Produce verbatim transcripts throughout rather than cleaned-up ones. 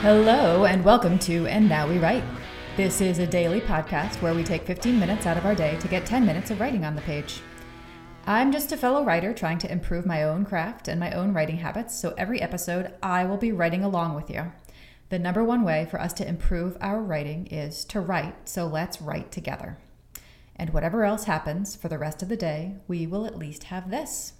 Hello and welcome to And Now We Write. This is a daily podcast where we take fifteen minutes out of our day to get ten minutes of writing on the page. I'm just a fellow writer trying to improve my own craft and my own writing habits, so every episode I will be writing along with you. The number one way for us to improve our writing is to write, so let's write together. And whatever else happens for the rest of the day, we will at least have this.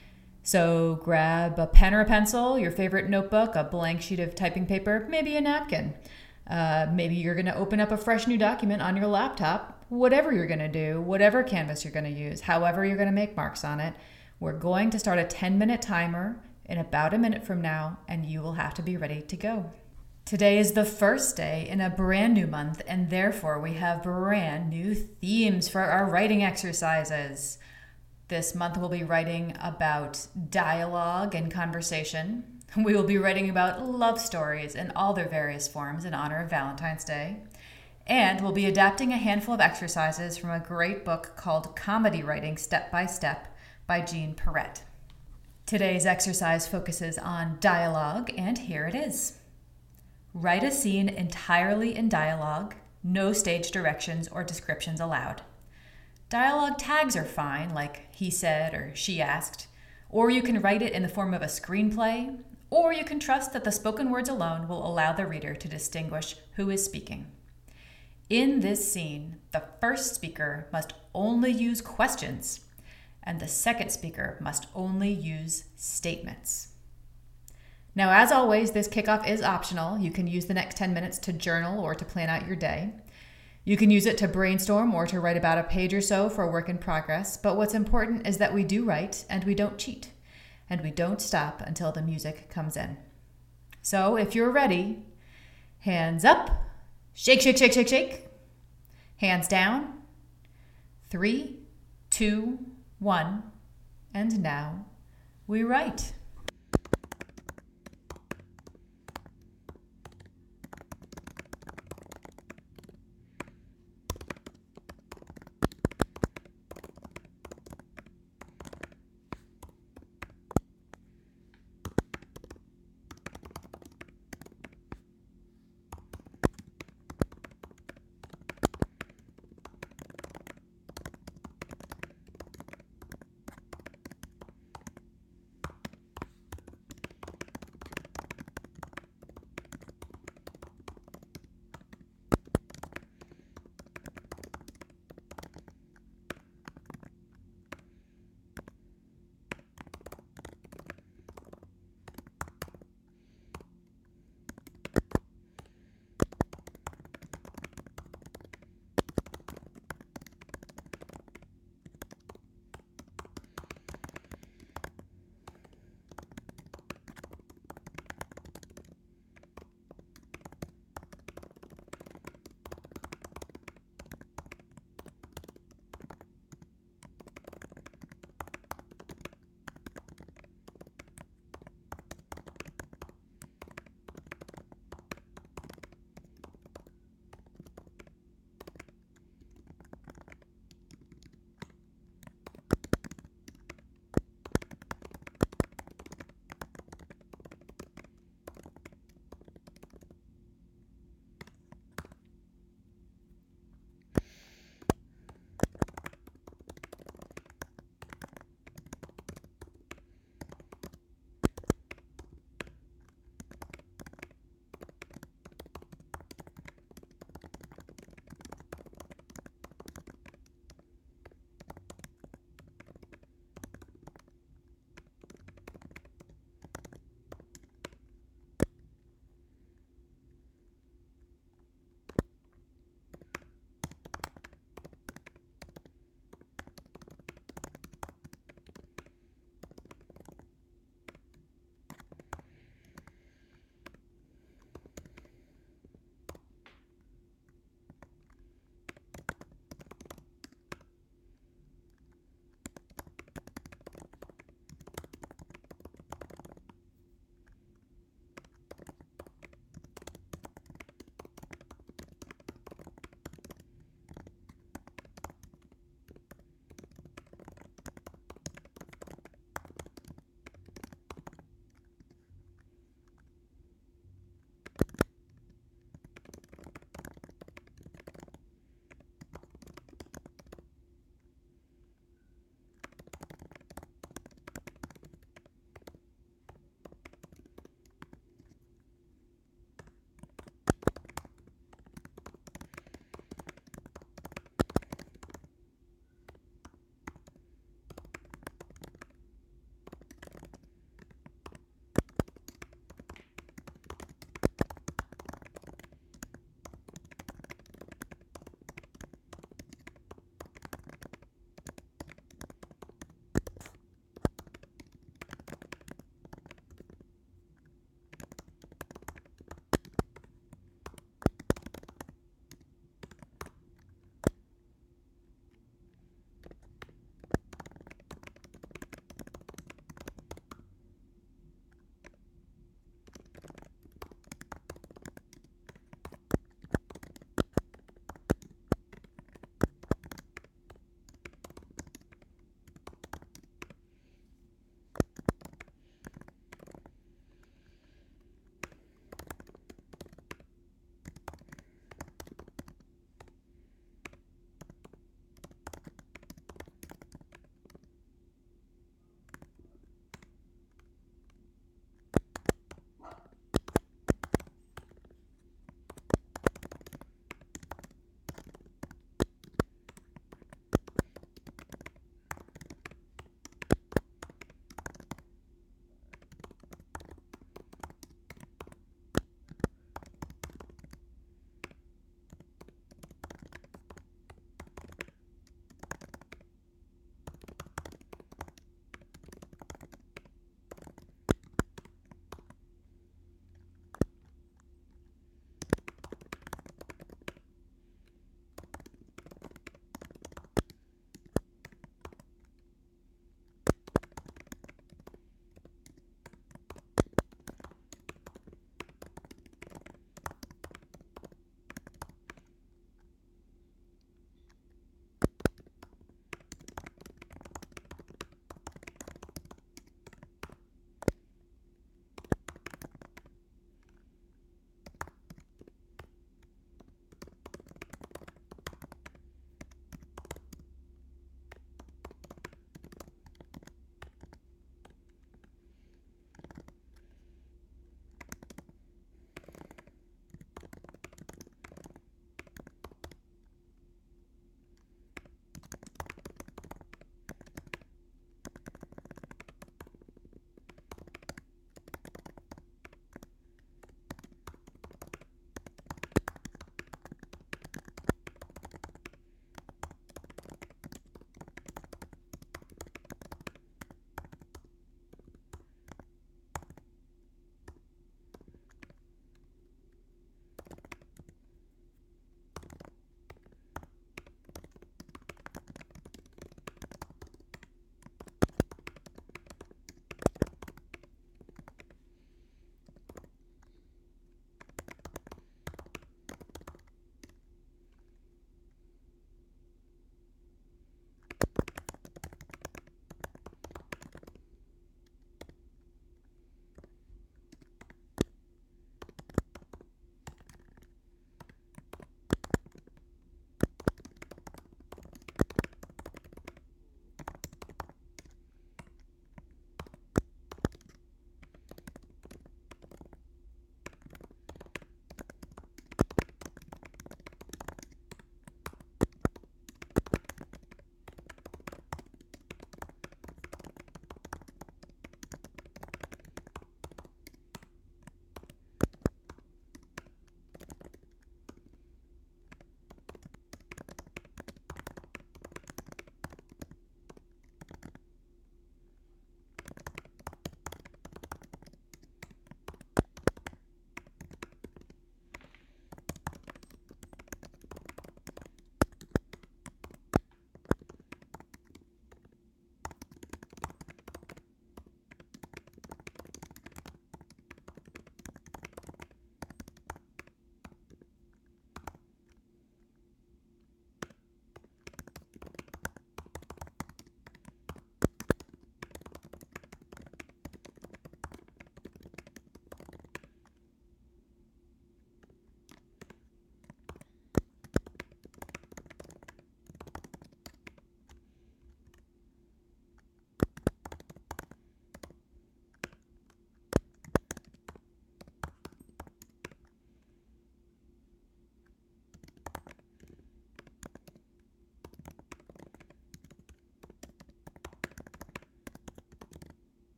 So grab a pen or a pencil, your favorite notebook, a blank sheet of typing paper, maybe a napkin. Uh, maybe you're going to open up a fresh new document on your laptop. Whatever you're going to do, whatever canvas you're going to use, however you're going to make marks on it, we're going to start a ten-minute timer in about a minute from now, and you will have to be ready to go. Today is the first day in a brand new month, and therefore we have brand new themes for our writing exercises. This month we'll be writing about dialogue and conversation. We will be writing about love stories in all their various forms in honor of Valentine's Day. And we'll be adapting a handful of exercises from a great book called Comedy Writing Step by Step by Jean Perret. Today's exercise focuses on dialogue, and here it is. Write a scene entirely in dialogue, no stage directions or descriptions allowed. Dialogue tags are fine, like he said or she asked, or you can write it in the form of a screenplay, or you can trust that the spoken words alone will allow the reader to distinguish who is speaking. In this scene, the first speaker must only use questions, and the second speaker must only use statements. Now, as always, this kickoff is optional. You can use the next ten minutes to journal or to plan out your day. You can use it to brainstorm or to write about a page or so for a work in progress, but what's important is that we do write and we don't cheat, and we don't stop until the music comes in. So if you're ready, hands up, shake, shake, shake, shake, shake, hands down, three, two, one, and now we write.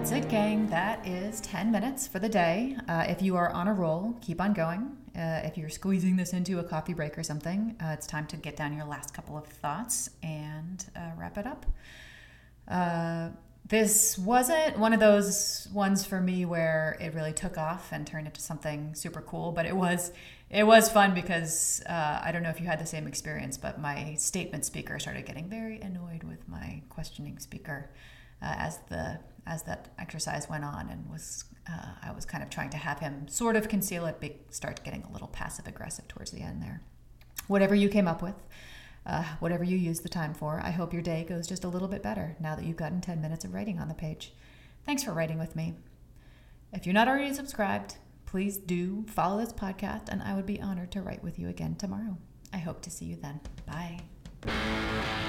That's it, gang. That is ten minutes for the day. Uh, if you are on a roll, keep on going. Uh, if you're squeezing this into a coffee break or something, uh, it's time to get down your last couple of thoughts and uh, wrap it up. Uh, this wasn't one of those ones for me where it really took off and turned into something super cool, but it was it was fun because uh, I don't know if you had the same experience, but my statement speaker started getting very annoyed with my questioning speaker uh, as the as that exercise went on, and was uh, I was kind of trying to have him sort of conceal it, but start getting a little passive aggressive towards the end there. Whatever you came up with, uh, whatever you use the time for, I hope your day goes just a little bit better now that you've gotten ten minutes of writing on the page. Thanks for writing with me. If you're not already subscribed, please do follow this podcast, and I would be honored to write with you again tomorrow. I hope to see you then. Bye.